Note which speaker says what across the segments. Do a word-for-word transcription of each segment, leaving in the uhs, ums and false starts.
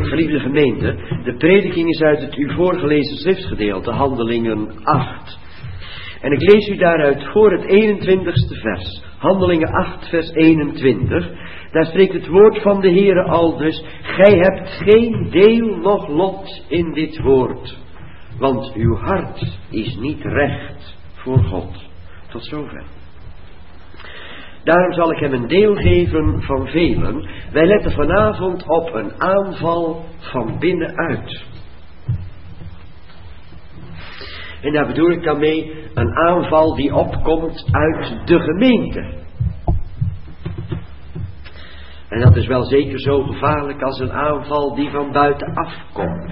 Speaker 1: Geliefde gemeente, de prediking is uit het u voorgelezen schriftgedeelte, Handelingen acht. En ik lees u daaruit voor het eenentwintigste vers. Handelingen acht, vers eenentwintig. Daar spreekt het woord van de Heere aldus: gij hebt geen deel noch lot in dit woord, want uw hart is niet recht voor God. Tot zover. Daarom zal ik hem een deel geven van velen. Wij letten vanavond op een aanval van binnenuit. En daar bedoel ik dan mee een aanval die opkomt uit de gemeente. En dat is wel zeker zo gevaarlijk als een aanval die van buitenaf komt.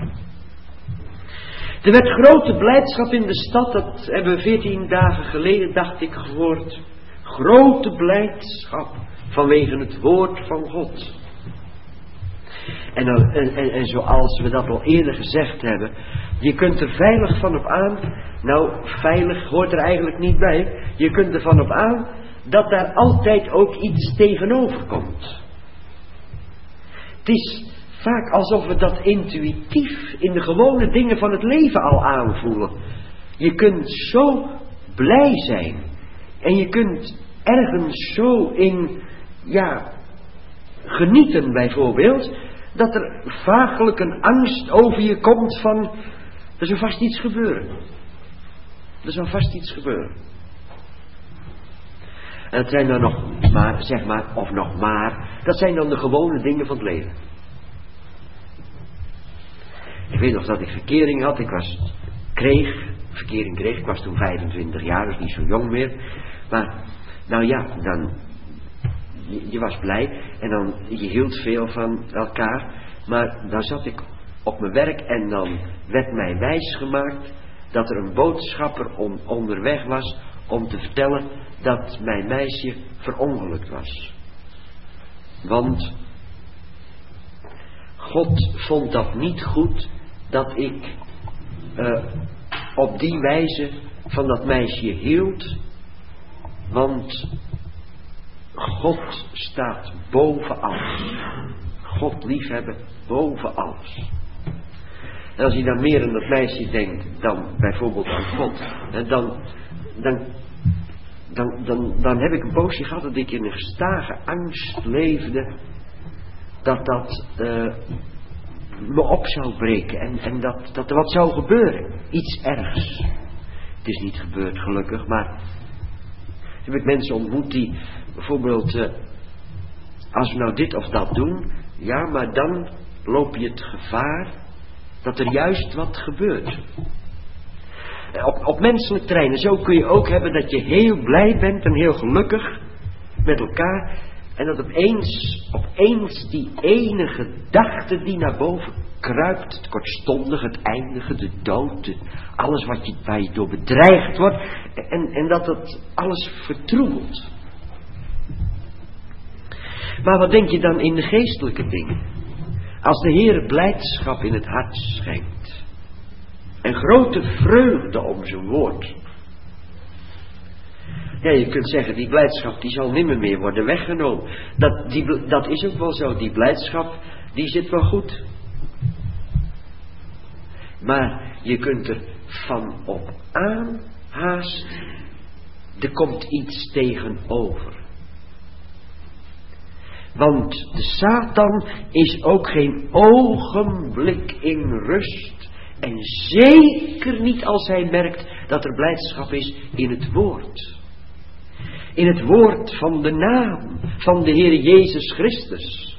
Speaker 1: Er werd grote blijdschap in de stad, dat hebben we veertien dagen geleden, dacht ik, gehoord. Grote blijdschap vanwege het woord van God. En, dan, en, en, en zoals we dat al eerder gezegd hebben, je kunt er veilig van op aan, nou veilig hoort er eigenlijk niet bij, je kunt er van op aan dat daar altijd ook iets tegenover komt. Het is vaak alsof we dat intuïtief in de gewone dingen van het leven al aanvoelen. Je kunt zo blij zijn en je kunt ergens zo in, ja, genieten bijvoorbeeld, dat er vaaglijk een angst over je komt van, er zal vast iets gebeuren. Er zal vast iets gebeuren. En dat zijn dan nog maar, zeg maar, of nog maar, dat zijn dan de gewone dingen van het leven. Ik weet nog dat ik verkering had, ik was, kreeg, verkering kreeg, ik was toen vijfentwintig jaar, dus niet zo jong meer. Maar, nou ja, dan, je, je was blij en dan, je hield veel van elkaar. Maar dan zat ik op mijn werk en dan werd mij wijsgemaakt dat er een boodschapper on, onderweg was om te vertellen dat mijn meisje verongelukt was. Want God vond dat niet goed dat ik uh, op die wijze van dat meisje hield. Want God staat boven alles. God liefhebben boven alles. En als je dan meer aan dat meisje denkt dan bijvoorbeeld aan God, dan, dan, dan, dan, dan heb ik een poosje gehad dat ik in een gestage angst leefde dat dat uh, me op zou breken en, en dat, dat er wat zou gebeuren. Iets ergs. Het is niet gebeurd gelukkig, maar heb ik mensen ontmoet die bijvoorbeeld, uh, als we nou dit of dat doen, ja, maar dan loop je het gevaar dat er juist wat gebeurt. Op, op menselijk terrein, zo kun je ook hebben dat je heel blij bent en heel gelukkig met elkaar. En dat opeens, opeens die ene gedachte die naar boven kruipt, het kortstondige, het eindige, de dood, de, alles wat je, waar je door bedreigd wordt. En, en dat het alles vertroebelt. Maar wat denk je dan in de geestelijke dingen? Als de Heer blijdschap in het hart schenkt. En grote vreugde om zijn woord. Ja, je kunt zeggen, die blijdschap die zal nimmer meer worden weggenomen. Dat, die, dat is ook wel zo, die blijdschap die zit wel goed. Maar je kunt er van op aan haast, er komt iets tegenover. Want de Satan is ook geen ogenblik in rust. En zeker niet als hij merkt dat er blijdschap is in het woord. In het woord van de naam van de Heer Jezus Christus.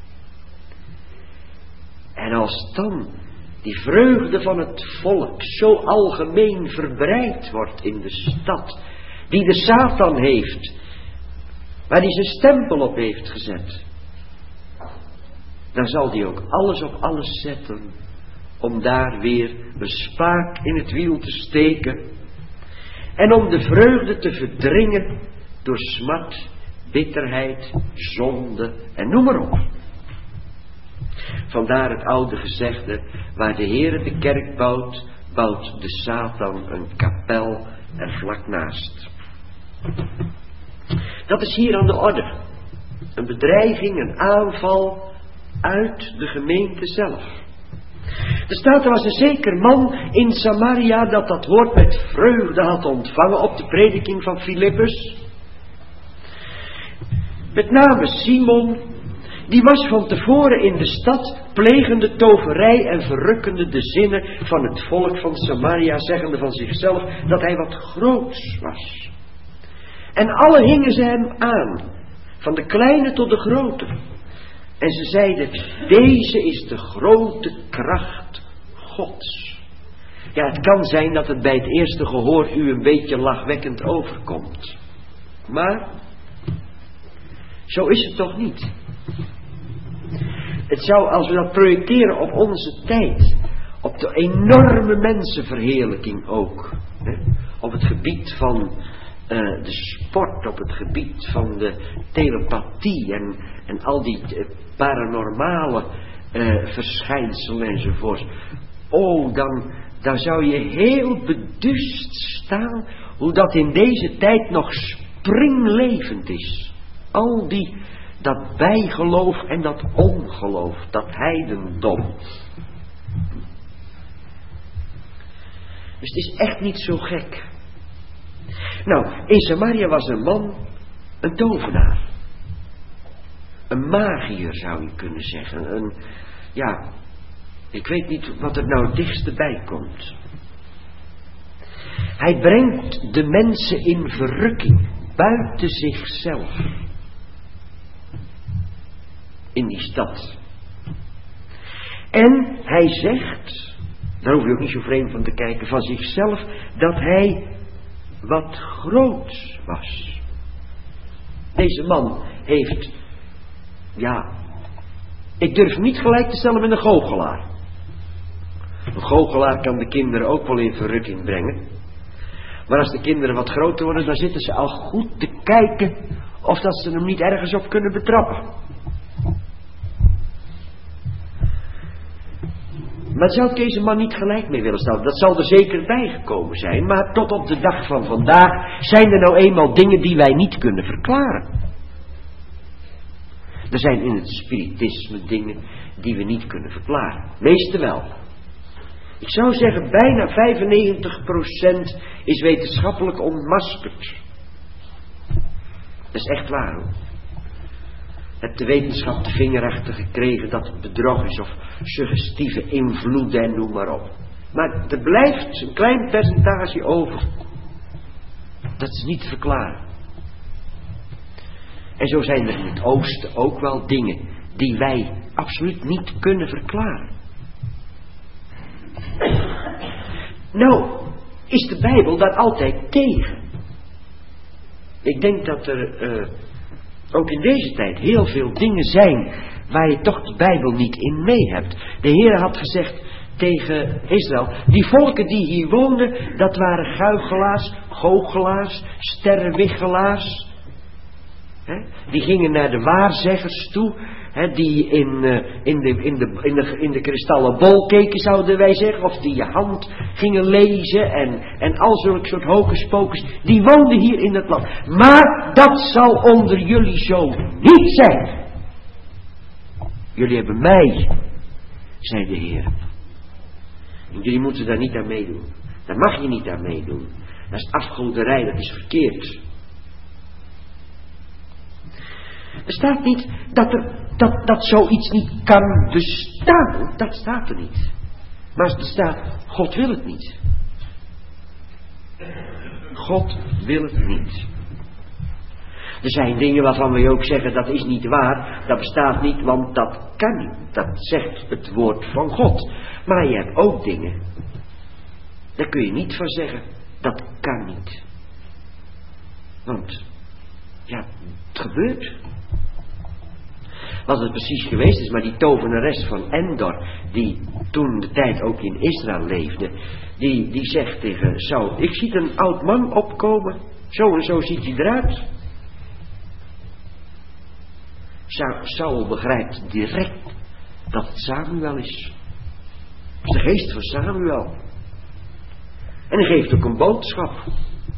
Speaker 1: En als dan die vreugde van het volk zo algemeen verbreid wordt in de stad, die de Satan heeft, waar hij zijn stempel op heeft gezet, dan zal hij ook alles op alles zetten om daar weer een spaak in het wiel te steken en om de vreugde te verdringen door smart, bitterheid, zonde en noem maar op. Vandaar het oude gezegde, waar de Heere de kerk bouwt, bouwt de Satan een kapel er vlak naast. Dat is hier aan de orde. Een bedreiging, een aanval uit de gemeente zelf. Er staat, er was een zeker man in Samaria dat dat woord met vreugde had ontvangen op de prediking van Filippus. Met name Simon, die was van tevoren in de stad, plegende toverij en verrukkende de zinnen van het volk van Samaria, zeggende van zichzelf dat hij wat groots was. En alle hingen ze hem aan, van de kleine tot de grote. En ze zeiden, deze is de grote kracht Gods. Ja, het kan zijn dat het bij het eerste gehoor u een beetje lachwekkend overkomt. Maar, zo is het toch niet. Het zou, als we dat projecteren op onze tijd, op de enorme mensenverheerlijking ook, hè, op het gebied van uh, de sport, op het gebied van de telepathie en, en al die uh, paranormale uh, verschijnselen enzovoort. Oh, dan, dan zou je heel beduust staan hoe dat in deze tijd nog springlevend is. Al die, dat bijgeloof en dat ongeloof, dat heidendom. Dus het is echt niet zo gek. Nou, in Samaria was een man, een tovenaar. Een magiër zou je kunnen zeggen. Een, ja, ik weet niet wat er nou het dichtste bij komt. Hij brengt de mensen in verrukking, buiten zichzelf. In die stad. En hij zegt, daar hoef je ook niet zo vreemd van te kijken, van zichzelf, dat hij wat groot was. Deze man heeft, ja, ik durf niet gelijk te stellen met een goochelaar. Een goochelaar kan de kinderen ook wel in verrukking brengen. Maar als de kinderen wat groter worden, dan zitten ze al goed te kijken of dat ze hem niet ergens op kunnen betrappen. Maar zou ik deze man niet gelijk mee willen stellen? Dat zal er zeker bijgekomen zijn. Maar tot op de dag van vandaag zijn er nou eenmaal dingen die wij niet kunnen verklaren. Er zijn in het spiritisme dingen die we niet kunnen verklaren. Meeste wel. Ik zou zeggen bijna vijfennegentig procent is wetenschappelijk ontmaskerd. Dat is echt waar hoor. Hebt de wetenschap de vinger achter gekregen dat het bedrog is of suggestieve invloeden en noem maar op. Maar er blijft een klein percentage over. Dat is niet te verklaren. En zo zijn er in het oosten ook wel dingen die wij absoluut niet kunnen verklaren. Nou, is de Bijbel daar altijd tegen? Ik denk dat er uh, ook in deze tijd heel veel dingen zijn waar je toch de Bijbel niet in mee hebt. De Heer had gezegd tegen Israël, die volken die hier woonden, dat waren guichelaars, goochelaars, sterrenwichelaars. He? Die gingen naar de waarzeggers toe, he, die in, uh, in, de, in, de, in, de, in de kristallen bol keken, zouden wij zeggen, of die je hand gingen lezen en, en al zulke soort hocus-pocus, die woonden hier in het land. Maar dat zal onder jullie zo niet zijn. Jullie hebben mij, zei de Heer. En jullie moeten daar niet aan meedoen. Daar mag je niet aan meedoen. Dat is afgoderij, dat is verkeerd. Er staat niet dat, er, dat, dat zoiets niet kan bestaan. Dat staat er niet. Maar er staat, God wil het niet. God wil het niet. Er zijn dingen waarvan we ook zeggen, dat is niet waar. Dat bestaat niet, want dat kan niet. Dat zegt het woord van God. Maar je hebt ook dingen. Daar kun je niet van zeggen, dat kan niet. Want, ja, het gebeurt. Wat het precies geweest is, maar die tovenares van Endor, die toen de tijd ook in Israël leefde, die, die zegt tegen Saul, ik zie een oud man opkomen, zo en zo ziet hij eruit. Sa- Saul begrijpt direct dat het Samuel is. Het is de geest van Samuel. En hij geeft ook een boodschap.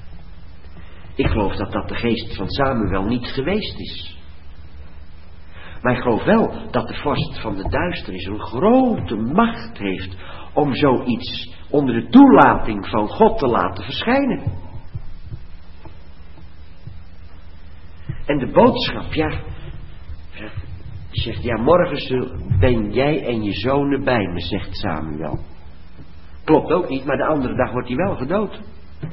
Speaker 1: Ik geloof dat dat de geest van Samuel niet geweest is. Maar ik geloof wel dat de vorst van de duisternis een grote macht heeft om zoiets onder de toelating van God te laten verschijnen. En de boodschap, ja, zegt, ja, morgen ben jij en je zonen bij me, zegt Samuel. Klopt ook niet, maar de andere dag wordt hij wel gedood.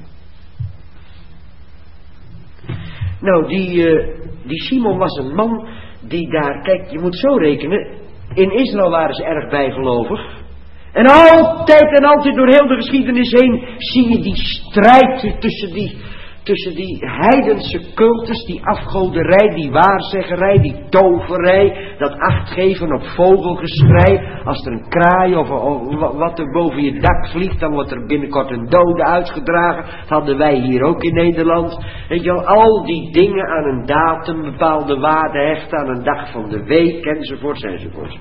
Speaker 1: Nou, die, uh, die Simon was een man die daar, kijk, je moet zo rekenen, in Israël waren ze erg bijgelovig. En altijd en altijd door heel de geschiedenis heen zie je die strijd tussen die, tussen die heidense cultus, die afgoderij, die waarzeggerij, die toverij, dat achtgeven op vogelgeschrei. Als er een kraai of, of wat er boven je dak vliegt, dan wordt er binnenkort een dode uitgedragen. Dat hadden wij hier ook in Nederland. Weet je wel, al die dingen aan een datum, bepaalde waarde hechten aan een dag van de week, enzovoorts, enzovoorts.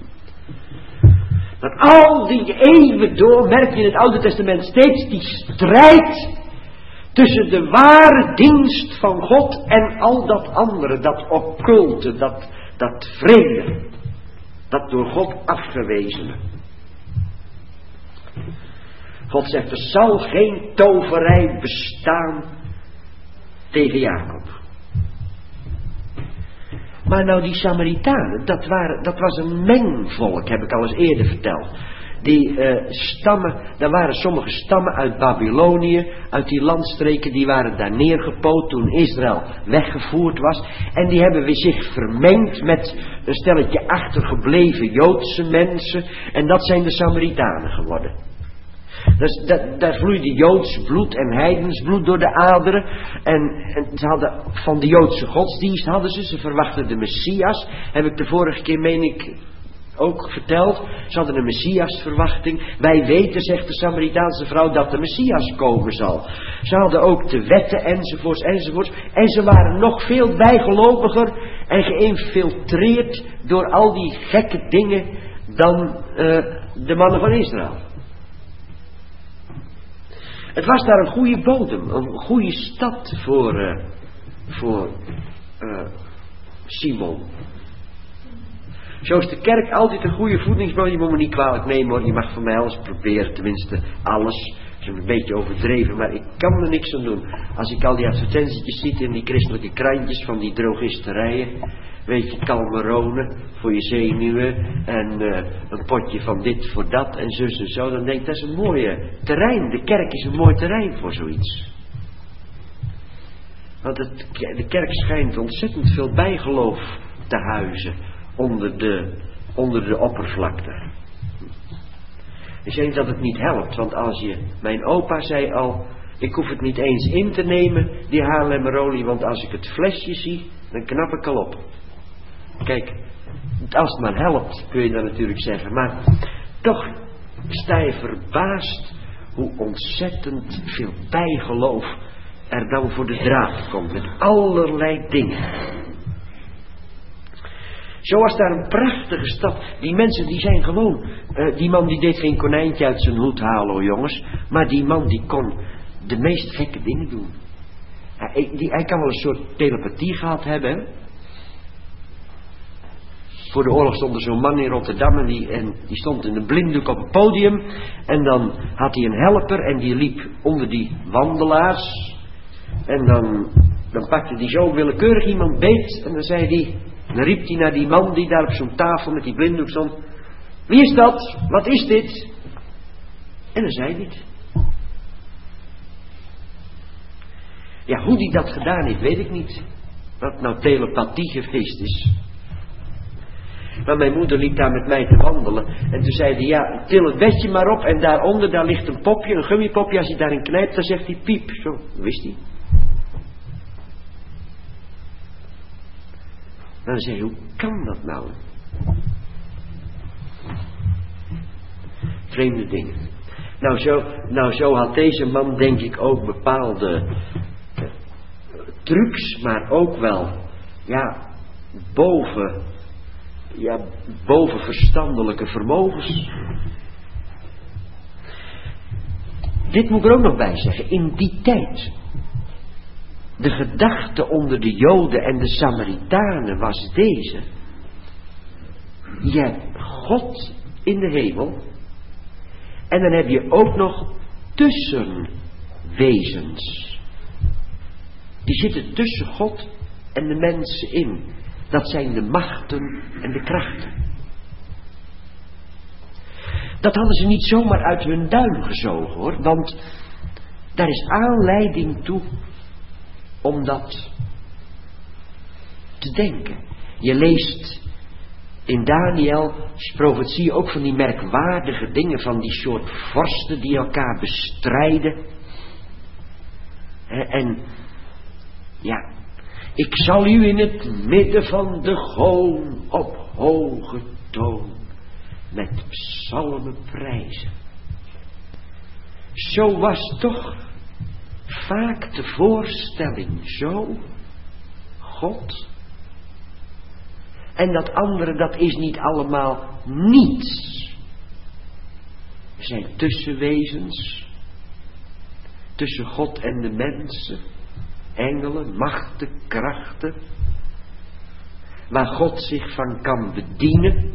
Speaker 1: Dat al die eeuwen door merk je in het Oude Testament steeds die strijd tussen de ware dienst van God en al dat andere, dat occulte, dat, dat vreemde, dat door God afgewezene. God zegt, er zal geen toverij bestaan tegen Jacob. Maar nou die Samaritanen, dat, waren, dat was een mengvolk, heb ik al eens eerder verteld. Die uh, stammen, daar waren sommige stammen uit Babylonië, uit die landstreken, die waren daar neergepoot toen Israël weggevoerd was. En die hebben weer zich vermengd met een stelletje achtergebleven Joodse mensen. En dat zijn de Samaritanen geworden. Dus dat, daar vloeide Joods bloed en heidens bloed door de aderen. En, en ze hadden van de Joodse godsdienst hadden ze, ze verwachten de Messias. Heb ik de vorige keer, meen ik, ook verteld. Ze hadden een Messiasverwachting. Wij weten, zegt de Samaritaanse vrouw, dat de Messias komen zal. Ze hadden ook de wetten enzovoorts enzovoorts. En ze waren nog veel bijgeloviger en geïnfiltreerd door al die gekke dingen dan uh, de mannen van Israël. Het was daar een goede bodem, een goede stad voor, uh, voor uh, Simon. Zo is de kerk altijd een goede voedingsbodem. Je moet me niet kwalijk nemen hoor, je mag van mij alles proberen, tenminste alles. Dat is een beetje overdreven, maar ik kan er niks aan doen. Als ik al die advertentietjes zie in die christelijke krantjes van die drogisterijen, weet je, Calmerone voor je zenuwen en uh, een potje van dit voor dat en zus en zo, dan denk ik, dat is een mooie terrein. De kerk is een mooi terrein voor zoiets. Want het, de kerk schijnt ontzettend veel bijgeloof te huizen onder de, onder de oppervlakte. Ik zeg niet dat het niet helpt, want als je, mijn opa zei al, ik hoef het niet eens in te nemen, die Haarlemmerolie, want als ik het flesje zie, dan knap ik al op. Kijk, als het maar helpt, kun je dat natuurlijk zeggen, maar toch sta je verbaasd hoe ontzettend veel bijgeloof er dan voor de draad komt, met allerlei dingen. Zo was daar een prachtige stad. Die mensen die zijn gewoon, uh, die man die deed geen konijntje uit zijn hoed halen hoor jongens, maar die man die kon de meest gekke dingen doen. Hij, die, hij kan wel een soort telepathie gehad hebben. Hè? Voor de oorlog stond er zo'n man in Rotterdam en die, en die stond in een blinddoek op het podium. En dan had hij een helper en die liep onder die wandelaars. En dan, dan pakte hij zo willekeurig iemand beet en dan zei hij, dan riep hij naar die man die daar op zo'n tafel met die blinddoek stond. Wie is dat? Wat is dit? En dan zei hij het. Ja, hoe die dat gedaan heeft, weet ik niet. Wat nou telepathie geweest is. Maar mijn moeder liep daar met mij te wandelen. En toen zei hij, ja, til het bedje maar op. En daaronder, daar ligt een popje, een gummipopje. Als je daarin knijpt, dan zegt hij piep. Zo, wist hij. En dan zei hij, hoe kan dat nou? Vreemde dingen. Nou zo, nou, zo had deze man, denk ik, ook bepaalde uh, trucs, maar ook wel, ja, boven, ja, boven verstandelijke vermogens. Dit moet ik er ook nog bij zeggen. In die tijd, de gedachte onder de Joden en de Samaritanen was deze. je hebt God in de hemel. En dan heb je ook nog tussenwezens. Die zitten tussen God en de mensen in. Dat zijn de machten en de krachten. Dat hadden ze niet zomaar uit hun duim gezogen hoor. Want daar is aanleiding toe om dat te denken. Je leest in Daniëls profetie ook van die merkwaardige dingen, van die soort vorsten die elkaar bestrijden. En ja, ik zal u in het midden van de goon op hoge toon met psalmen prijzen. Zo was toch vaak de voorstelling zo, God. En dat andere, dat is niet allemaal niets. Er zijn tussenwezens, tussen God en de mensen, engelen, machten, krachten, waar God zich van kan bedienen.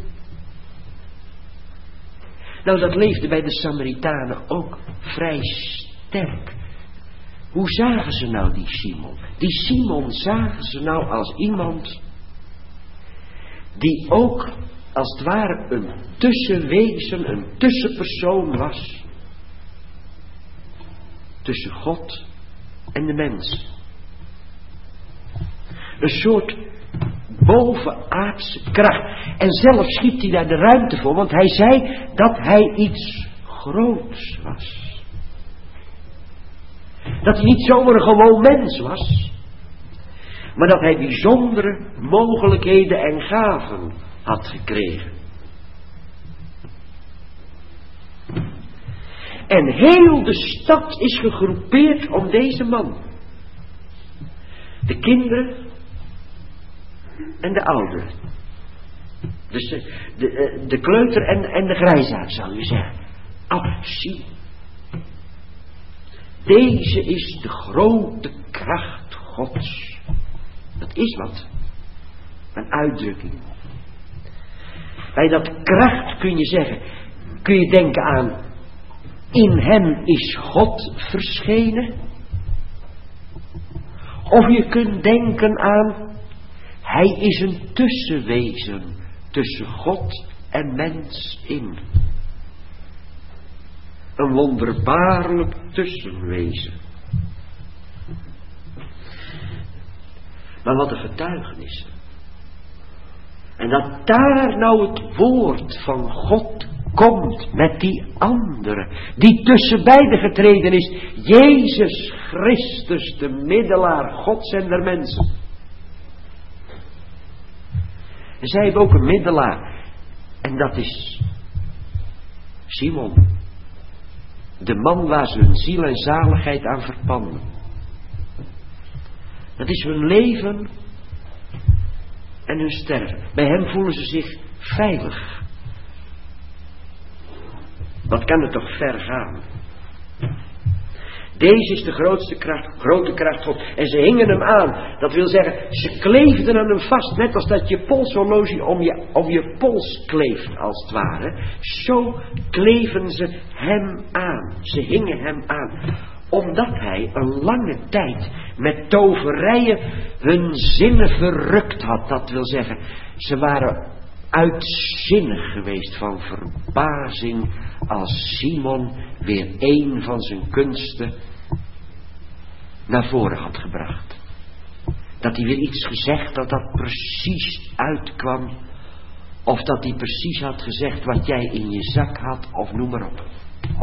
Speaker 1: Nou, dat leefde bij de Samaritanen ook vrij sterk. Hoe zagen ze nou die Simon? Die Simon zagen ze nou als iemand die ook als het ware een tussenwezen, een tussenpersoon was tussen God en de mens. Een soort bovenaardse kracht. En zelf schiep hij daar de ruimte voor, want hij zei dat hij iets groots was. Dat hij niet zomaar een gewoon mens was, maar dat hij bijzondere mogelijkheden en gaven had gekregen. En heel de stad is gegroepeerd om deze man. De kinderen en de ouderen. Dus de, de, de kleuter en, en de grijsaard, zou je zeggen. Ach, zie. Deze is de grote kracht Gods. Dat is wat. Een uitdrukking. Bij dat kracht kun je zeggen, kun je denken aan, in hem is God verschenen. Of je kunt denken aan, hij is een tussenwezen tussen God en mens in. Een wonderbaarlijk tussenwezen. Maar wat een getuigenis. En dat daar nou het woord van God komt met die andere, die tussen beiden getreden is. Jezus Christus, de middelaar Gods en der mensen. En zij hebben ook een middelaar. En dat is Simon. De man waar ze hun ziel en zaligheid aan verpanden. Dat is hun leven en hun sterven. Bij hem voelen ze zich veilig. Wat kan het toch ver gaan? Deze is de grootste kracht, grote kracht God. En ze hingen hem aan. Dat wil zeggen, ze kleefden aan hem vast. Net als dat je polshorloge om je, om je pols kleeft, als het ware. Zo kleven ze hem aan. Ze hingen hem aan. Omdat hij een lange tijd met toverijen hun zinnen verrukt had. Dat wil zeggen, ze waren uitzinnig geweest van verbazing als Simon weer een van zijn kunsten naar voren had gebracht. Dat hij weer iets gezegd had dat precies uitkwam, of dat hij precies had gezegd wat jij in je zak had, of noem maar op.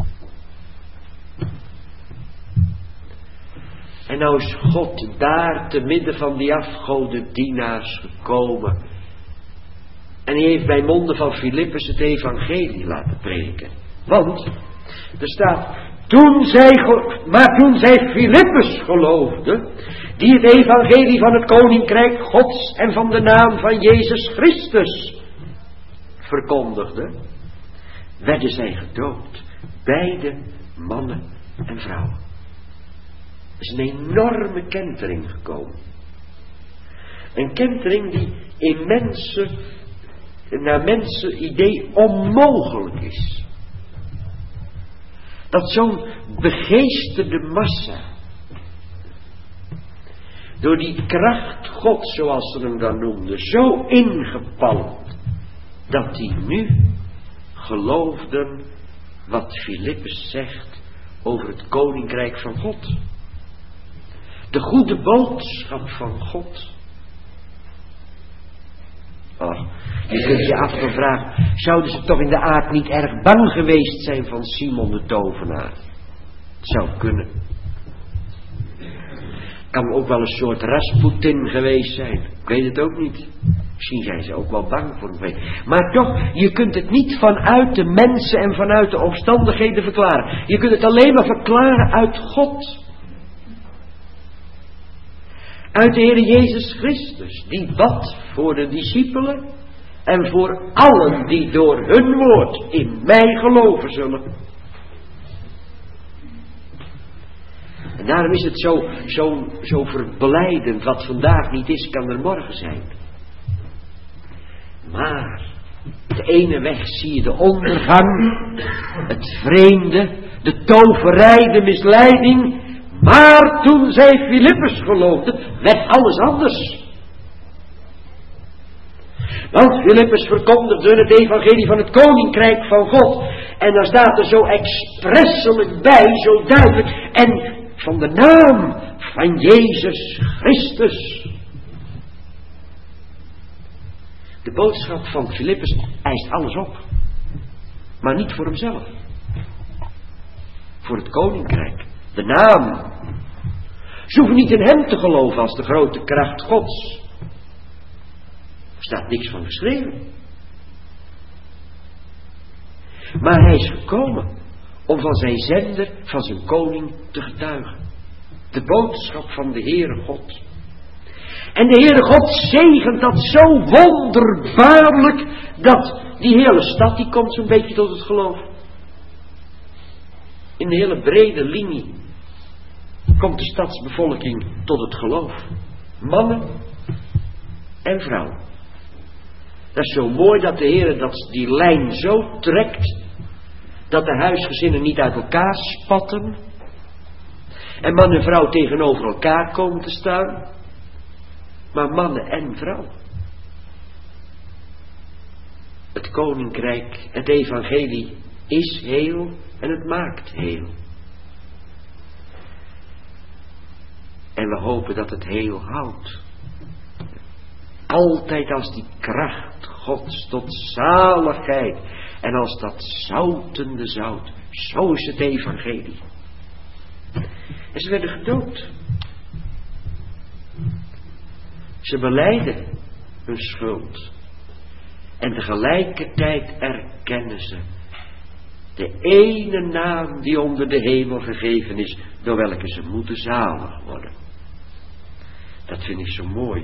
Speaker 1: En nou is God daar te midden van die afgodendienaars gekomen. En hij heeft bij monden van Filippus het evangelie laten prediken. Want, er staat, toen zij, maar toen zij Filippus geloofde, die het evangelie van het koninkrijk Gods en van de naam van Jezus Christus verkondigde, werden zij gedood. Beide mannen en vrouwen. Er is een enorme kentering gekomen. Een kentering die in mensen naar mensen idee onmogelijk is. Dat zo'n begeesterde massa, door die kracht God, zoals ze hem dan noemden, zo ingepalmd, dat die nu geloofden wat Filippus zegt over het koninkrijk van God. De goede boodschap van God. Oh, je kunt je af gaan vragen, zouden ze toch in de aard niet erg bang geweest zijn van Simon de tovenaar? Het zou kunnen. Kan ook wel een soort Rasputin geweest zijn. Ik weet het ook niet. Misschien zijn ze ook wel bang voor hem. Maar toch, je kunt het niet vanuit de mensen en vanuit de omstandigheden verklaren. Je kunt het alleen maar verklaren uit God. Uit de Heer Jezus Christus, die bad voor de discipelen en voor allen die door hun woord in mij geloven zullen. En daarom is het zo, zo, zo verblijdend, wat vandaag niet is, kan er morgen zijn. Maar, de ene weg zie je de ondergang, het vreemde, de toverij, de misleiding. Maar toen zij Filippus geloofden, werd alles anders. Want Filippus verkondigde het evangelie van het koninkrijk van God. En daar staat er zo expresselijk bij, zo duidelijk. En van de naam van Jezus Christus. De boodschap van Filippus eist alles op. Maar niet voor hemzelf. Voor het koninkrijk. De naam. Ze hoeven niet in hem te geloven als de grote kracht Gods. Er staat niks van geschreven. Maar hij is gekomen om van zijn zender, van zijn koning te getuigen. De boodschap van de Heere God. En de Heere God zegent dat zo wonderbaarlijk, dat die hele stad, die komt zo'n beetje tot het geloof. In de hele brede linie komt de stadsbevolking tot het geloof. Mannen en vrouwen. Dat is zo mooi dat de Heer dat die lijn zo trekt, dat de huisgezinnen niet uit elkaar spatten. En man en vrouw tegenover elkaar komen te staan. Maar mannen en vrouw. Het koninkrijk, het evangelie is heel en het maakt heel. En we hopen dat het heel houdt. Altijd als die kracht Gods tot zaligheid. En als dat zoutende zout. Zo is het evangelie. En ze werden gedood. Ze belijden hun schuld. En tegelijkertijd erkennen ze de ene naam die onder de hemel gegeven is, door welke ze moeten zalig worden. Dat vind ik zo mooi.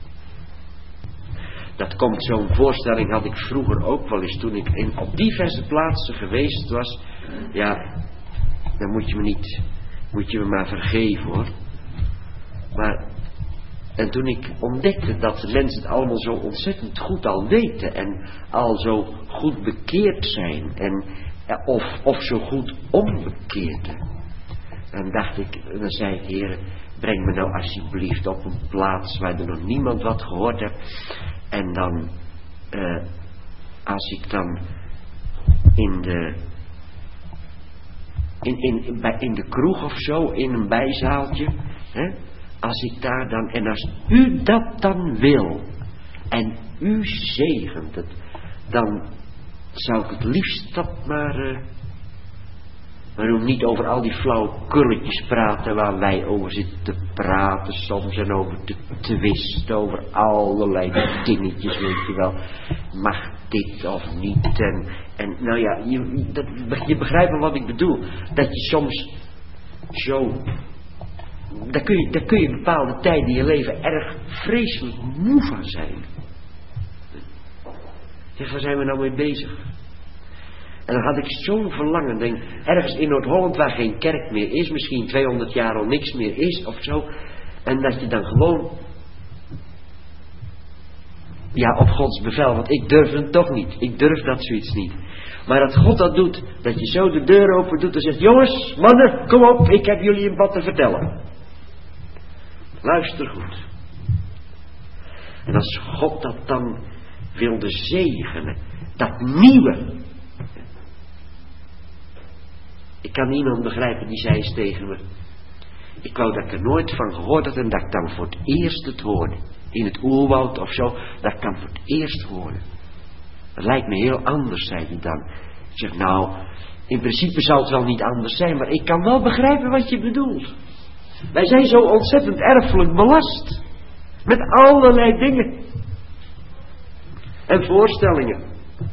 Speaker 1: Dat komt, zo'n voorstelling had ik vroeger ook wel eens, toen ik in, op diverse plaatsen geweest was. Ja, dan moet je me niet, moet je me maar vergeven hoor. Maar, en toen ik ontdekte dat de mensen het allemaal zo ontzettend goed al weten en al zo goed bekeerd zijn en of, of zo goed onbekeerde. Dan dacht ik, dan zei ik, Heer, breng me nou alsjeblieft op een plaats waar er nog niemand wat gehoord heeft. En dan, uh, als ik dan in de, in, in, bij, in de kroeg of zo, in een bijzaaltje, hè, als ik daar dan, en als u dat dan wil, en u zegent het, dan zou ik het liefst dat maar, uh, maar u niet over al die flauwekulletjes praten waar wij over zitten te praten soms en over te twisten, over allerlei dingetjes, weet je wel. Mag dit of niet? En, en nou ja, je, dat, je begrijpt wel wat ik bedoel. Dat je soms zo, daar kun je, daar kun je bepaalde tijden in je leven erg vreselijk moe van zijn. Zeg, waar zijn we nou mee bezig? En dan had ik zo'n verlangen, denk, ergens in Noord-Holland waar geen kerk meer is, misschien tweehonderd jaar al niks meer is of zo. En dat je dan gewoon Ja, op Gods bevel, want ik durf het toch niet. Ik durf dat zoiets niet. Maar dat God dat doet, dat je zo de deur open doet en zegt, jongens, mannen, kom op, ik heb jullie een wat te vertellen. Luister goed. En als God dat dan wilde zegenen, dat nieuwe. Ik kan niemand begrijpen die zei eens tegen me, ik wou dat ik er nooit van gehoord had en dat ik dan voor het eerst het hoorde. In het oerwoud of zo, dat ik dan voor het eerst hoorde. Dat lijkt me heel anders, zei hij dan. Ik zeg, nou, in principe zou het wel niet anders zijn, maar ik kan wel begrijpen wat je bedoelt. Wij zijn zo ontzettend erfelijk belast. Met allerlei dingen. En voorstellingen.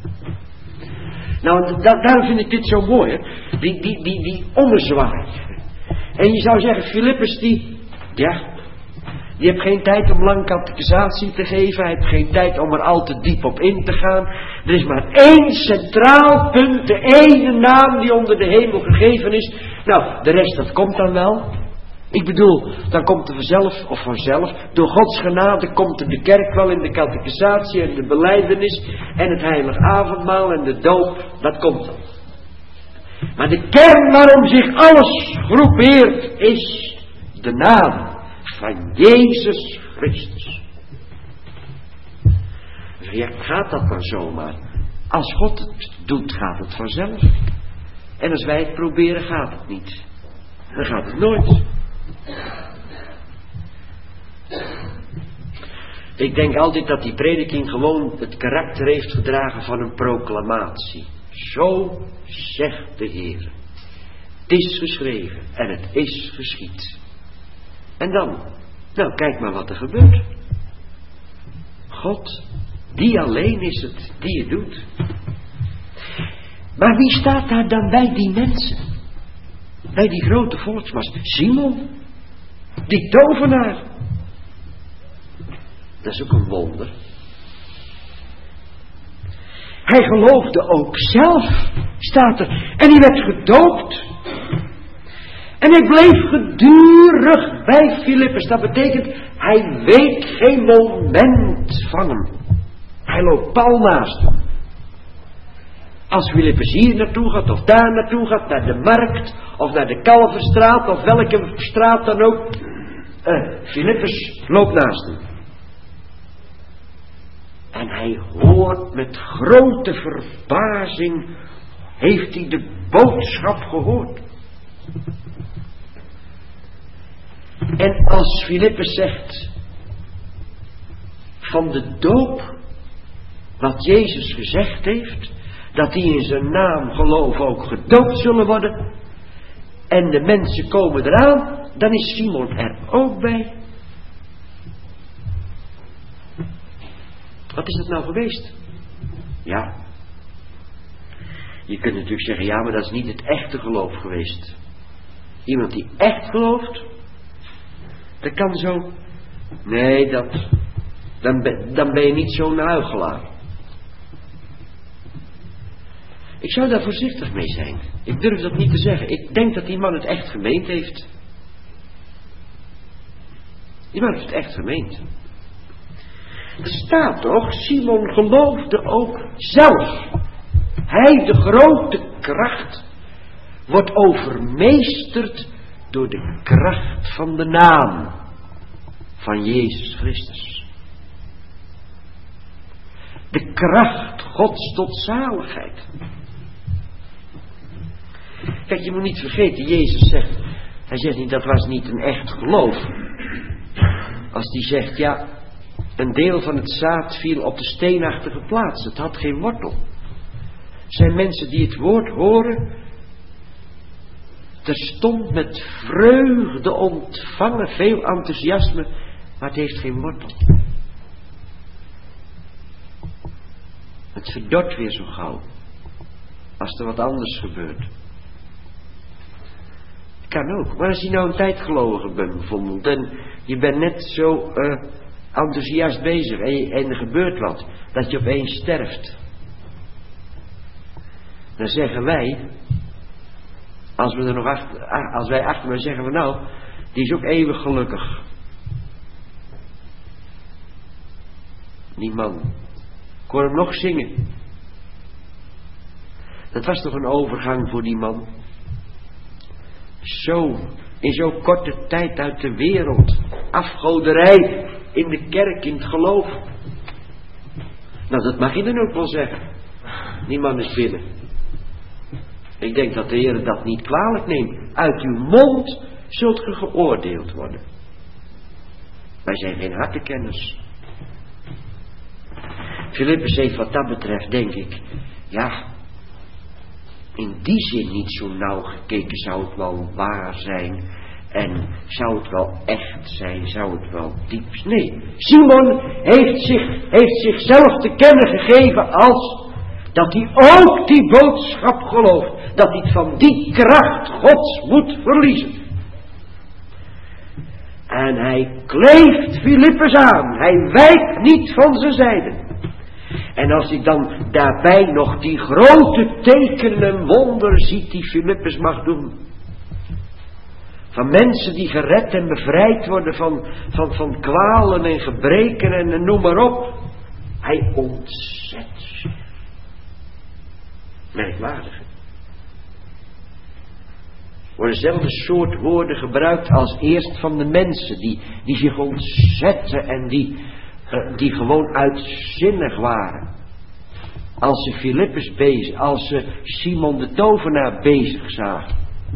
Speaker 1: Nou, da- daarom vind ik dit zo mooi, hè. Die, die, die, die ommezwaai. En je zou zeggen, Filippus die, ja, die heeft geen tijd om lang catechisatie te geven. Hij heeft geen tijd om er al te diep op in te gaan. Er is maar één centraal punt, de ene naam die onder de hemel gegeven is. Nou, de rest dat komt dan wel. Ik bedoel, dan komt er vanzelf, of vanzelf, door Gods genade komt er de kerk wel in de catechisatie en de belijdenis en het heilige avondmaal en de doop, dat komt dan. Maar de kern waarom zich alles groepeert is de naam van Jezus Christus. Dus ja, gaat dat dan zomaar? Als God het doet, gaat het vanzelf. En als wij het proberen, gaat het niet. Dan gaat het nooit. Ik denk altijd dat die prediking gewoon het karakter heeft gedragen van een proclamatie. Zo zegt de Heer. Het is geschreven en het is geschied. En dan, nou kijk maar wat er gebeurt. God, die alleen is het, die het doet. Maar wie staat daar dan bij die mensen? Bij die grote volksmassa? Simon, die tovenaar. Dat is ook een wonder. Hij geloofde ook zelf, staat er. En hij werd gedoopt. En hij bleef gedurig bij Filippus. Dat betekent, hij weet geen moment van hem. Hij loopt pal naast hem. Als Filippus hier naartoe gaat, of daar naartoe gaat, naar de markt, of naar de Kalverstraat, of welke straat dan ook. Uh, Filippus loopt naast hem. En hij hoort met grote verbazing, heeft hij de boodschap gehoord. En als Filippus zegt van de doop, wat Jezus gezegd heeft, dat die in zijn naam geloven ook gedoopt zullen worden, en de mensen komen eraan, dan is Simon er ook bij. Wat is dat nou geweest? Ja. Je kunt natuurlijk zeggen, ja, maar dat is niet het echte geloof geweest. Iemand die echt gelooft, dat kan zo. Nee, dat, dan, ben, dan ben je niet zo'n huichelaar. Ik zou daar voorzichtig mee zijn. Ik durf dat niet te zeggen. Ik denk dat die man het echt gemeend heeft. Die man heeft het echt gemeend. Er staat toch, Simon geloofde ook zelf. Hij, de grote kracht, wordt overmeesterd door de kracht van de naam van Jezus Christus. De kracht Gods tot zaligheid. Kijk, je moet niet vergeten, Jezus zegt, hij zegt niet, dat was niet een echt geloof. Als die zegt, ja, een deel van het zaad viel op de steenachtige plaats. Het had geen wortel. Er zijn mensen die het woord horen, terstond met vreugde ontvangen, veel enthousiasme, maar het heeft geen wortel. Het verdort weer zo gauw, als er wat anders gebeurt. Kan ook, maar als je nou een tijdgelovige bent bijvoorbeeld, en je bent net zo uh, enthousiast bezig en, je, en er gebeurt wat, dat je opeens sterft. Dan zeggen wij, als we er nog achter, als wij achter mij zeggen we nou, die is ook eeuwig gelukkig. die man. Ik hoor hem nog zingen. Dat was toch een overgang voor die man. Zo, in zo'n korte tijd uit de wereld. Afgoderij in de kerk, in het geloof. Nou, dat mag je dan ook wel zeggen. Die man is binnen. Ik denk dat de Heer dat niet kwalijk neemt. Uit uw mond zult ge geoordeeld worden. Wij zijn geen hartekenners. Filippus heeft wat dat betreft, denk ik, ja, in die zin niet zo nauw gekeken. Zou het wel waar zijn? En zou het wel echt zijn? Zou het wel diep? Nee, Simon heeft, zich, heeft zichzelf te kennen gegeven als dat hij ook die boodschap gelooft. Dat hij van die kracht Gods moet verliezen. En hij kleeft Filippus aan. Hij wijkt niet van zijn zijde. En als hij dan daarbij nog die grote tekenen en wonderen ziet die Filippus mag doen. Van mensen die gered en bevrijd worden van, van, van kwalen en gebreken en noem maar op. Hij ontzet zich. Merkwaardig. Worden dezelfde soort woorden gebruikt als eerst van de mensen die, die zich ontzetten en die, uh, die gewoon uitzinnig waren. Als ze Filippus bezig, als ze Simon de tovenaar bezig zagen.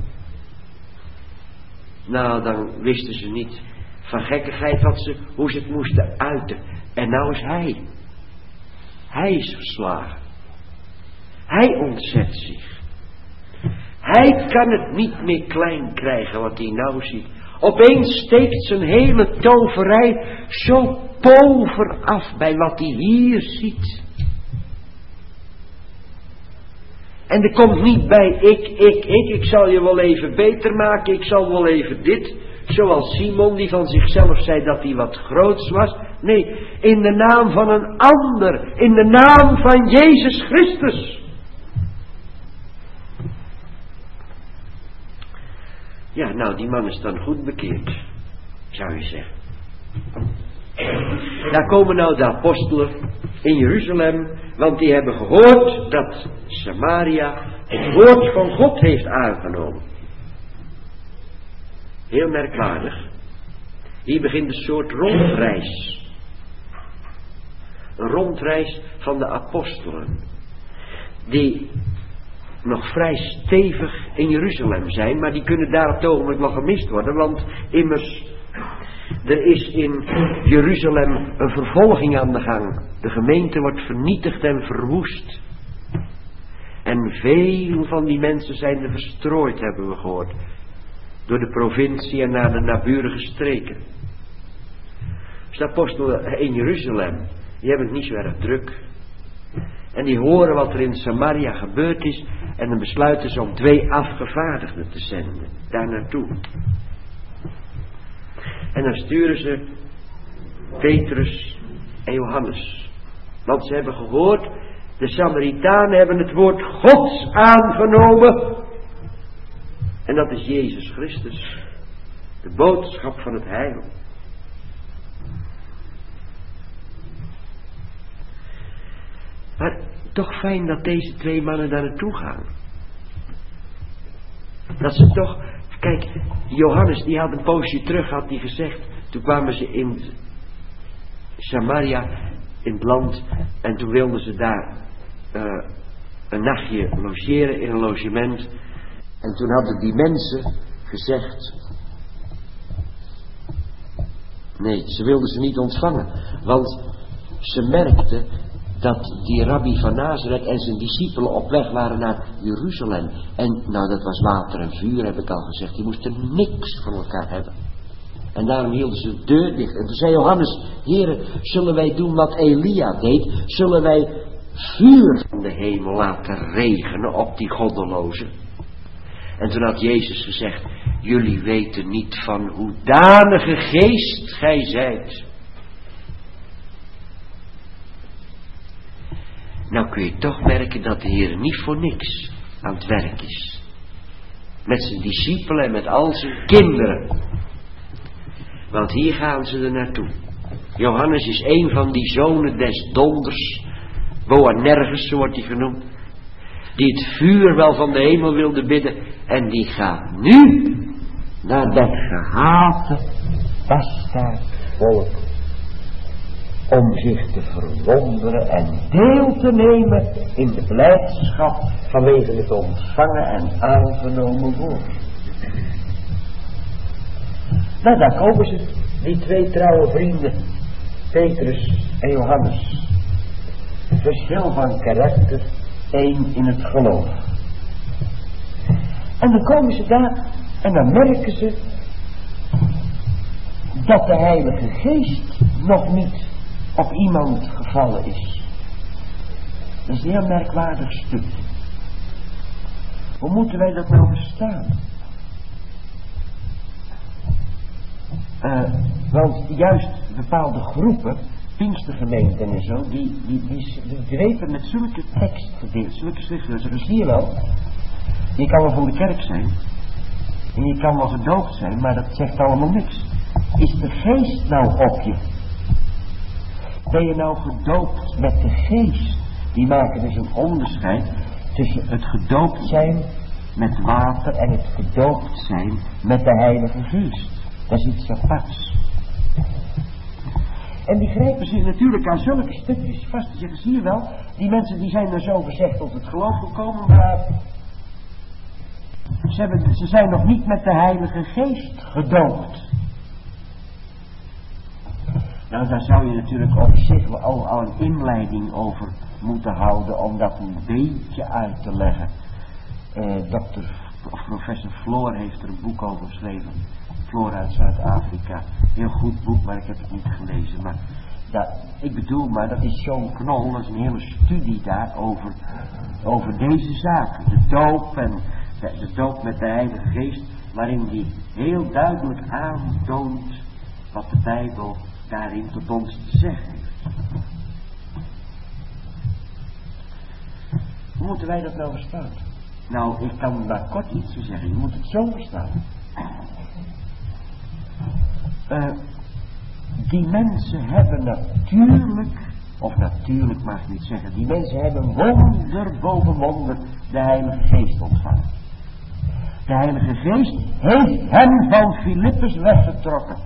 Speaker 1: Nou, dan wisten ze niet van gekkigheid wat ze, hoe ze het moesten uiten. En nou is hij. Hij is verslagen. Hij ontzet zich. Hij kan het niet meer klein krijgen wat hij nou ziet. Opeens steekt zijn hele toverij zo pover af bij wat hij hier ziet. En er komt niet bij ik, ik, ik, ik zal je wel even beter maken, ik zal wel even dit. Zoals Simon die van zichzelf zei dat hij wat groots was. Nee, in de naam van een ander, in de naam van Jezus Christus. Ja, nou, die man is dan goed bekeerd, zou je zeggen. Daar komen nou de apostelen in Jeruzalem, want die hebben gehoord dat Samaria het woord van God heeft aangenomen. Heel merkwaardig. Hier begint een soort rondreis. Een rondreis van de apostelen. Die nog vrij stevig in Jeruzalem zijn, maar die kunnen daar op het ogenblik wel gemist worden, want immers er is in Jeruzalem een vervolging aan de gang. De gemeente wordt vernietigd en verwoest. En veel van die mensen zijn er verstrooid, hebben we gehoord, door de provincie en naar de naburige streken. Dus de apostelen in Jeruzalem, die hebben het niet zo erg druk. En die horen wat er in Samaria gebeurd is. En dan besluiten ze om twee afgevaardigden te zenden. Daar naartoe. En dan sturen ze Petrus en Johannes. Want ze hebben gehoord. De Samaritanen hebben het woord Gods aangenomen. En dat is Jezus Christus. De boodschap van het heil. Maar toch fijn dat deze twee mannen daar naartoe gaan. Dat ze toch... Kijk, Johannes die had een poosje terug, had hij gezegd. Toen kwamen ze in Samaria, in het land. En toen wilden ze daar uh, een nachtje logeren in een logement. En toen hadden die mensen gezegd... Nee, ze wilden ze niet ontvangen. Want ze merkten... dat die rabbi van Nazareth en zijn discipelen op weg waren naar Jeruzalem. En nou, dat was water en vuur, heb ik al gezegd. Die moesten niks van elkaar hebben. En daarom hielden ze de deur dicht. En toen zei Johannes, heren, zullen wij doen wat Elia deed? Zullen wij vuur van de hemel laten regenen op die goddelozen? En toen had Jezus gezegd, jullie weten niet van hoedanige geest gij zijt. Nou kun je toch merken dat de Heer niet voor niks aan het werk is. Met zijn discipelen en met al zijn kinderen. Want hier gaan ze er naartoe. Johannes is een van die zonen des donders, Boanerges, zo wordt hij genoemd, die het vuur wel van de hemel wilde bidden, en die gaat nu naar dat gehate bastaardvolk om zich te verwonderen en deel te nemen in de blijdschap vanwege het ontvangen en aangenomen woord. Nou, daar komen ze, die twee trouwe vrienden, Petrus en Johannes. Verschil van karakter, één in het geloof. En dan komen ze daar en dan merken ze dat de Heilige Geest nog niet op iemand gevallen is. Dat is een heel merkwaardig stuk. Hoe moeten wij dat nou verstaan? Uh, want juist bepaalde groepen, Pinkstergemeenten en zo, die, die, die, die dreven met zulke tekstgedeelten, zulke schriftgelezen. Dus zie je wel, je kan wel van de kerk zijn, en je kan wel gedoopt zijn, maar dat zegt allemaal niks. Is de geest nou op je? Ben je nou gedoopt met de geest? Die maken dus een onderscheid tussen het gedoopt zijn met water en het gedoopt zijn met de Heilige Geest. Dat is iets aparts. En die grijpen zich natuurlijk aan zulke stukjes vast. Die zeggen, zie je wel, die mensen die zijn er zo gezegd tot het geloof gekomen, maar ze, hebben, ze zijn nog niet met de Heilige Geest gedoopt. Nou, daar zou je natuurlijk op zich wel al, al een inleiding over moeten houden om dat een beetje uit te leggen. Uh, dokter of professor Floor heeft er een boek over geschreven. Floor uit Zuid-Afrika. Heel goed boek, maar ik heb het niet gelezen. Maar dat, ik bedoel, maar dat is zo'n knol, dat is een hele studie daar over, over deze zaken. De doop en de, de doop met de Heilige Geest, waarin die heel duidelijk aantoont wat de Bijbel daarin tot ons te zeggen heeft. Hoe moeten wij dat nou verstaan? Nou, ik kan daar kort iets te zeggen. Je moet het zo verstaan. Uh, die mensen hebben natuurlijk, of natuurlijk mag ik niet zeggen, die mensen hebben wonder boven wonder de Heilige Geest ontvangen. De Heilige Geest heeft hem van Filippus weggetrokken.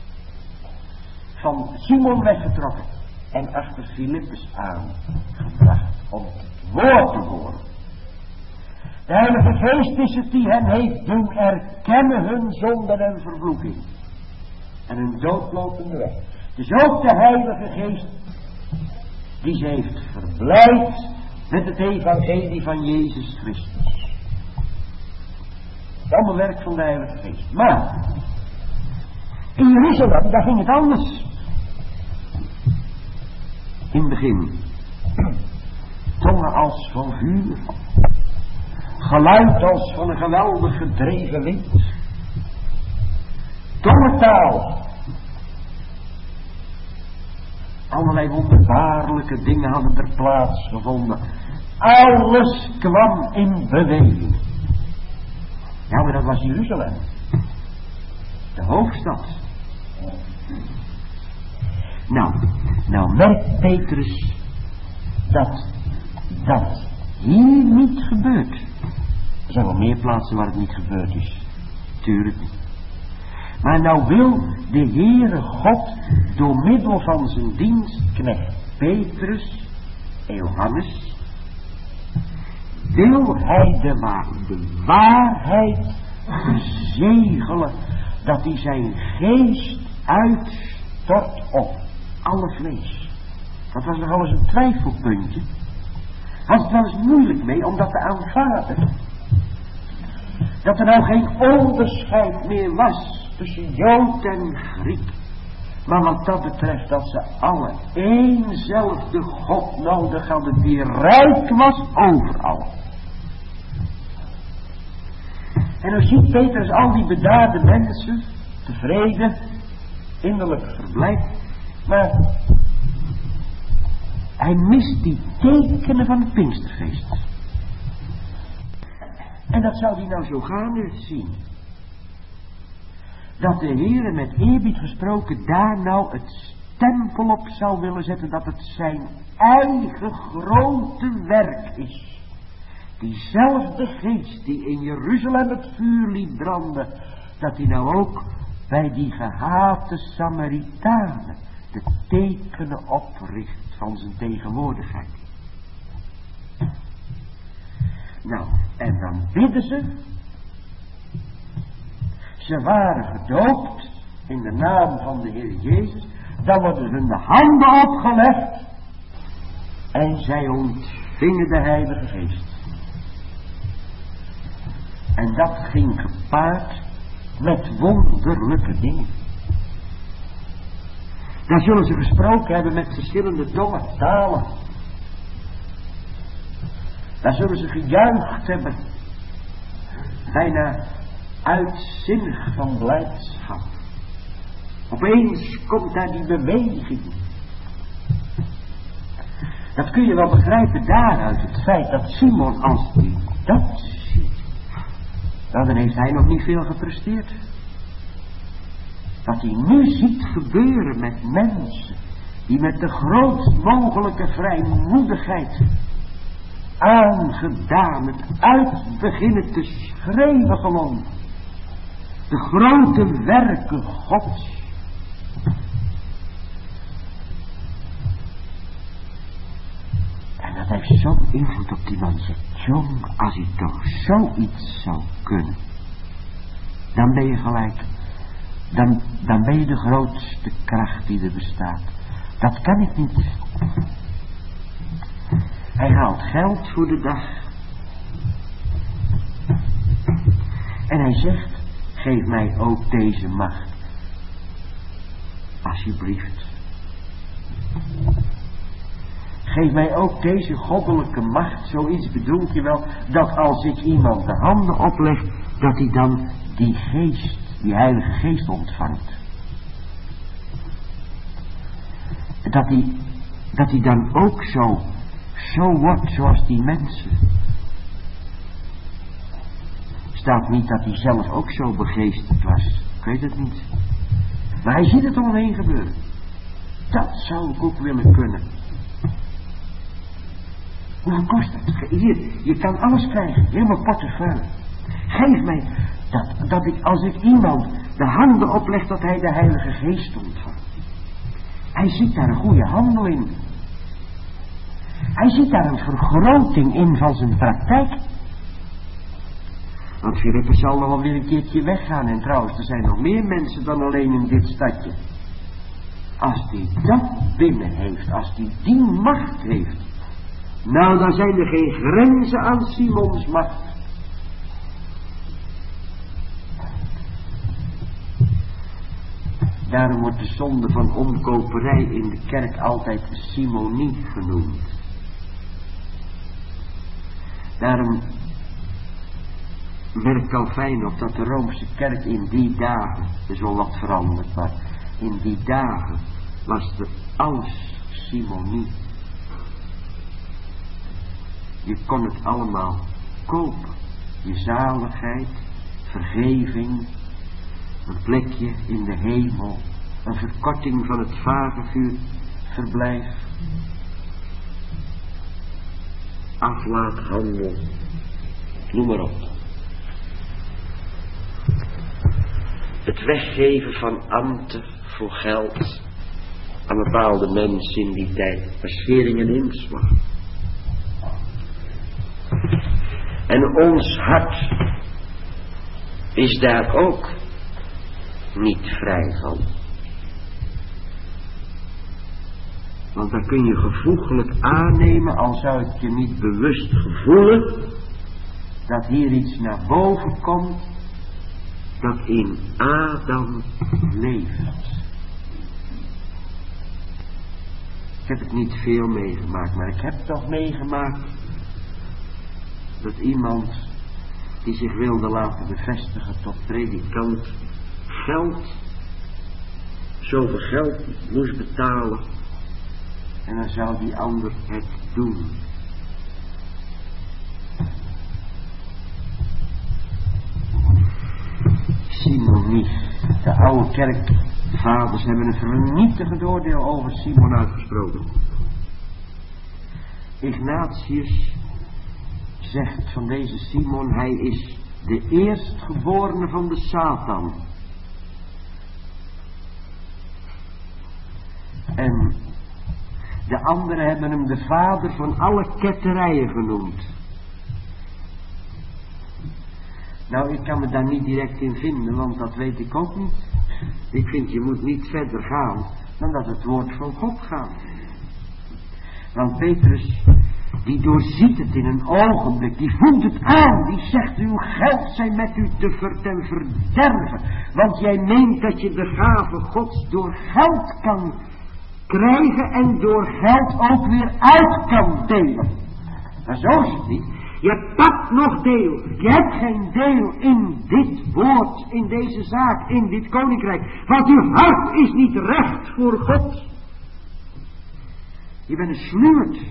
Speaker 1: Van Simon weggetrokken. En achter Filippus aangebracht om het woord te horen. De Heilige Geest is het die hen heeft doen erkennen hun zonden en vervloeking. En hun doodlopende weg. Dus ook de Heilige Geest die ze heeft verblijd met het evangelie van Jezus Christus. Het allemaal werk van de Heilige Geest. Maar in Jeruzalem, daar ging het anders. In het begin. Tongen als van vuur. Geluid als van een geweldig gedreven wind. Tongentaal. Allerlei wonderbaarlijke dingen hadden er plaatsgevonden. Alles kwam in beweging. Ja, maar dat was Jeruzalem. De hoofdstad. Nou, nou merkt Petrus dat dat hier niet gebeurt. Er zijn wel meer plaatsen waar het niet gebeurd is. Tuurlijk niet. Maar nou wil de Heere God door middel van zijn dienstknecht Petrus en Johannes, wil hij de, wa- de waarheid verzegelen, dat hij zijn geest uitstort op alle vlees. Dat was nog eens een twijfelpuntje. Was het wel eens moeilijk mee om dat te aanvaarden. Dat er nou geen onderscheid meer was tussen Jood en Griek. Maar wat dat betreft dat ze alle éénzelfde God nodig hadden die rijk was overal. En dan ziet Petrus al die bedaarde mensen, tevreden, innerlijk verblijd, maar hij mist die tekenen van het Pinksterfeest. En dat zou hij nou zo gaande zien. Dat de Heere met eerbied gesproken daar nou het
Speaker 2: stempel op zou willen zetten dat het zijn eigen grote werk is. Diezelfde geest die in Jeruzalem het vuur liet branden, dat hij nou ook bij die gehate Samaritanen de tekenen opricht van zijn tegenwoordigheid. Nou, en dan bidden ze. Ze waren gedoopt in de naam van de Heer Jezus. Dan worden hun de handen opgelegd. En zij ontvingen de Heilige Geest. En dat ging gepaard met wonderlijke dingen. Daar zullen ze gesproken hebben met verschillende tongen, talen. Daar zullen ze gejuicht hebben. Bijna uitzinnig van blijdschap. Opeens komt daar die beweging. Dat kun je wel begrijpen daaruit het feit dat Simon, als hij dat ziet, nou, dan heeft hij nog niet veel gepresteerd. Wat hij nu ziet gebeuren met mensen die met de grootst mogelijke vrijmoedigheid aangedaan het uit beginnen te schreeuwen gewoon. De grote werken Gods. En dat heeft zo'n invloed op die man. Zegt, jong, als hij toch zoiets zou kunnen, dan ben je gelijk. Dan, dan ben je de grootste kracht die er bestaat. Dat kan ik niet. Hij haalt geld voor de dag. En hij zegt, geef mij ook deze macht. Alsjeblieft. Geef mij ook deze goddelijke macht. Zoiets bedoelt je wel, dat als ik iemand de handen opleg, dat hij dan die geest, die Heilige Geest ontvangt. Dat hij, dat hij dan ook zo, zo wordt zoals die mensen. Staat niet dat hij zelf ook zo begeesterd was. Ik weet het niet. Maar hij ziet het om hem heen gebeuren. Dat zou ik ook willen kunnen. Hoeveel kost dat? Hier, je kan alles krijgen. Helemaal portefeuille. Geef mij dat, dat ik, als ik iemand de handen opleg, dat hij de Heilige Geest ontvangt. Hij ziet daar een goede handel in. Hij ziet daar een vergroting in van zijn praktijk. Want Filippus zal nog wel weer een keertje weggaan. En trouwens, er zijn nog meer mensen dan alleen in dit stadje. Als die dat binnen heeft, als die die macht heeft, nou, dan zijn er geen grenzen aan Simons macht. Daarom wordt de zonde van omkoperij in de kerk altijd simonie genoemd. Daarom merkt Calvijn op dat de Roomse kerk in die dagen, er is wel wat veranderd, maar in die dagen was er alles simonie. Je kon het allemaal kopen. Je zaligheid, vergeving, een plekje in de hemel, een verkorting van het vagevuurverblijf, aflaathandel, noem maar op. Het weggeven van ambten voor geld aan bepaalde mensen in die tijd was schering en inslag. En ons hart is daar ook niet vrij van. Want dan kun je gevoeglijk aannemen, al zou het je niet bewust gevoelen, dat hier iets naar boven komt dat in Adam leeft. Ik heb het niet veel meegemaakt, maar ik heb toch meegemaakt dat iemand die zich wilde laten bevestigen tot predikant geld, zoveel geld moest betalen en dan zou die ander het doen. Simonie, de oude kerk vaders hebben een vernietigend oordeel over Simon uitgesproken. Ignatius zegt van deze Simon, hij is de eerstgeborene van de Satan. En de anderen hebben hem de vader van alle ketterijen genoemd. Nou, ik kan me daar niet direct in vinden, want dat weet ik ook niet. Ik vind, je moet niet verder gaan dan dat het woord van God gaat. Want Petrus, die doorziet het in een ogenblik, die voelt het aan, die zegt, uw geld zijn met u te ver, ten verderven. Want jij meent dat je de gave Gods door geld kan krijgen en door geld ook weer uit kan delen. Maar zo is het niet. Je pakt nog deel. Je hebt geen deel in dit woord, in deze zaak, in dit koninkrijk. Want uw hart is niet recht voor God. Je bent een sluwerd.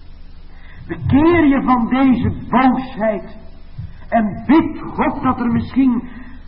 Speaker 2: Bekeer je van deze boosheid. En bid God dat er misschien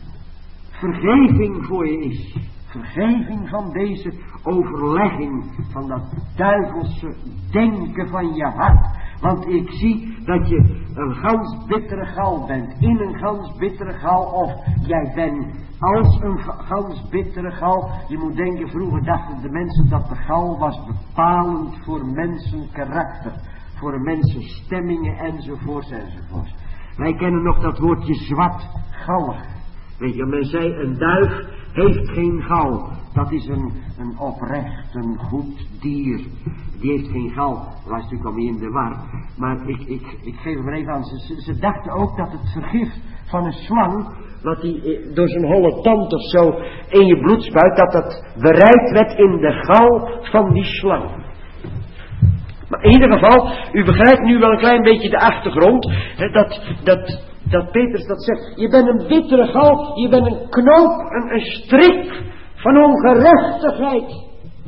Speaker 2: vergeving voor je is. Vergeving van deze overlegging, van dat duivelse denken van je hart. Want ik zie dat je een gans bittere gal bent, in een gans bittere gal, of jij bent als een gans bittere gal. Je moet denken, vroeger dachten de mensen dat de gal was bepalend voor mensen karakter, voor mensen stemmingen enzovoorts enzovoorts. Wij kennen nog dat woordje zwartgallig. Weet je, men zei een duif heeft geen gal. Dat is een, een oprecht, een goed dier. Die heeft geen gal. Dat was natuurlijk al meer in de war. Maar ik, ik, ik geef hem er even aan. Ze, ze dachten ook dat het vergif van een slang, wat die door zijn holle tand of zo in je bloed spuit, dat dat bereid werd in de gal van die slang. Maar in ieder geval, u begrijpt nu wel een klein beetje de achtergrond. Hè, dat, dat, dat Petrus dat zegt. Je bent een bittere gal, je bent een knoop, een, een strik van ongerechtigheid.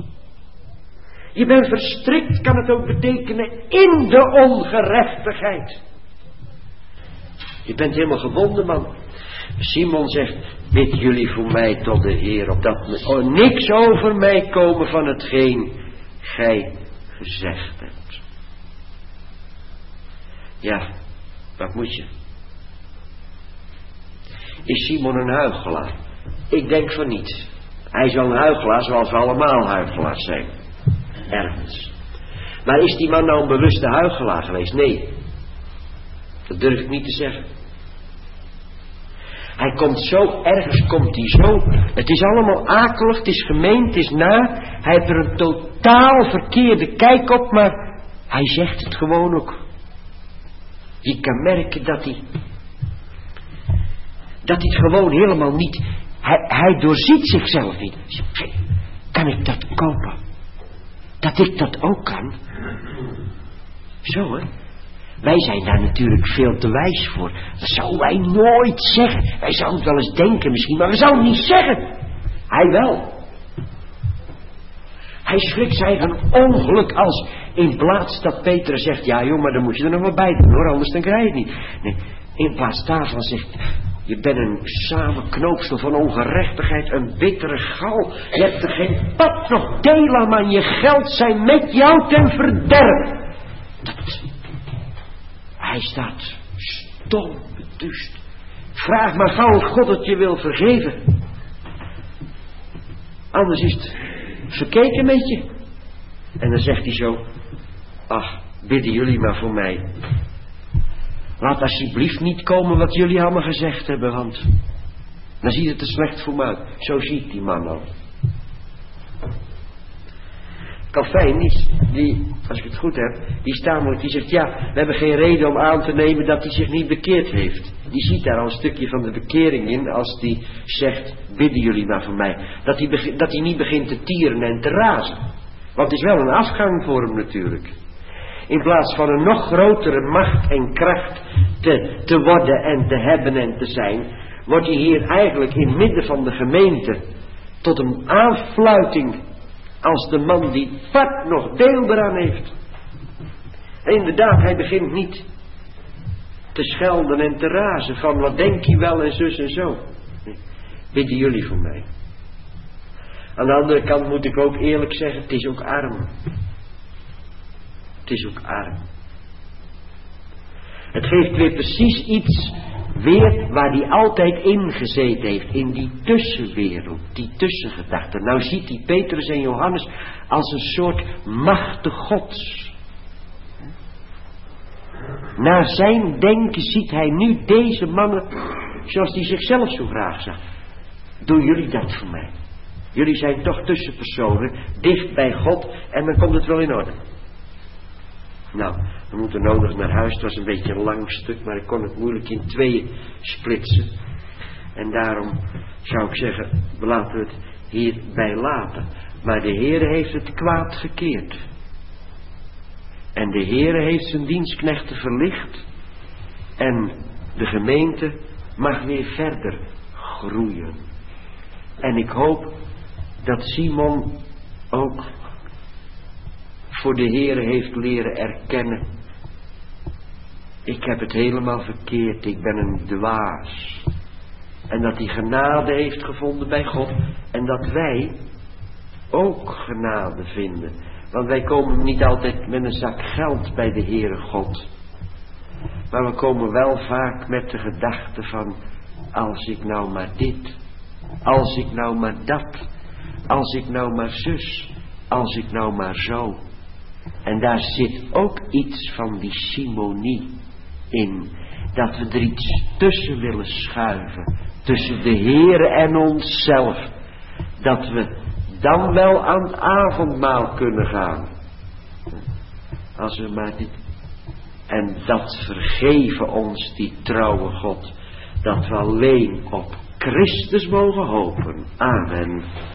Speaker 2: Je bent verstrikt, kan het ook betekenen, in de ongerechtigheid. Je bent helemaal gebonden, man. Simon zegt, bid jullie voor mij tot de Heer, opdat oh, niks over mij komen van hetgeen gij gezegd hebt. Ja, wat moet je? Is Simon een huichelaar? Ik denk van niet. Hij is wel een huichelaar zoals we allemaal huichelaars zijn. Ergens. Maar is die man nou een bewuste huichelaar geweest? Nee. Dat durf ik niet te zeggen. Hij komt zo, ergens komt hij zo. Het is allemaal akelig, het is gemeen, het is na. Hij heeft er een totaal verkeerde kijk op, maar hij zegt het gewoon ook. Je kan merken dat hij, dat hij het gewoon helemaal niet, hij, hij doorziet zichzelf niet. Kan ik dat kopen? Dat ik dat ook kan? Zo, hè? Wij zijn daar natuurlijk veel te wijs voor. Dat zouden wij nooit zeggen. Wij zouden het wel eens denken misschien, maar we zouden het niet zeggen. Hij wel. Hij schrikt zich een ongeluk als in plaats dat Petrus zegt, ja joh, maar dan moet je er nog wel bij doen hoor, anders dan krijg je het niet. Nee, in plaats daarvan zegt, je bent een samenknoopsel van ongerechtigheid, een bittere gal. Je hebt er geen pad nog deel aan, maar je geld zijn met jou ten verderf. Dat... Hij staat stom beduust. Vraag maar gauw of God het je wil vergeven. Anders is het verkeken met je. En dan zegt hij zo, ach, bidden jullie maar voor mij. Laat alsjeblieft niet komen wat jullie allemaal gezegd hebben, want dan ziet het er slecht voor me uit. Zo ziet die man al. Calvijn, die, die, als ik het goed heb, die staat, die zegt, ja, we hebben geen reden om aan te nemen dat hij zich niet bekeerd heeft. Die ziet daar al een stukje van de bekering in, als die zegt, bidden jullie maar voor mij. Dat hij, begin, dat hij niet begint te tieren en te razen. Want het is wel een afgang voor hem natuurlijk. In plaats van een nog grotere macht en kracht te, te worden en te hebben en te zijn, wordt hij hier eigenlijk in het midden van de gemeente tot een aanfluiting als de man die wat nog deel eraan heeft. En inderdaad, hij begint niet te schelden en te razen van wat denk je wel en zus en zo. Nee, bidden jullie voor mij.
Speaker 1: Aan de andere kant moet ik ook eerlijk zeggen, het is ook arm. Het is ook arm. Het geeft weer precies iets weer waar hij altijd in gezeten heeft. In die tussenwereld, die tussengedachte. Nou ziet hij Petrus en Johannes als een soort machten gods. Naar zijn denken ziet hij nu deze mannen zoals hij zichzelf zo graag zag. Doen jullie dat voor mij? Jullie zijn toch tussenpersonen, dicht bij God en dan komt het wel in orde. Nou, we moeten nodig naar huis. Het was een beetje een lang stuk, maar ik kon het moeilijk in tweeën splitsen. En daarom zou ik zeggen, we laten het hierbij laten. Maar de Heere heeft het kwaad gekeerd. En de Heere heeft zijn dienstknechten verlicht. En de gemeente mag weer verder groeien. En ik hoop dat Simon ook voor de Heere heeft leren erkennen. Ik heb het helemaal verkeerd, ik ben een dwaas. En dat hij genade heeft gevonden bij God. En dat wij ook genade vinden. Want wij komen niet altijd met een zak geld bij de Heere God. Maar we komen wel vaak met de gedachte van, als ik nou maar dit, als ik nou maar dat, als ik nou maar zus, als ik nou maar zo. En daar zit ook iets van die simonie in. Dat we er iets tussen willen schuiven. Tussen de Heere en onszelf. Dat we dan wel aan het avondmaal kunnen gaan. Als we maar dit. En dat vergeven ons die trouwe God. Dat we alleen op Christus mogen hopen. Amen.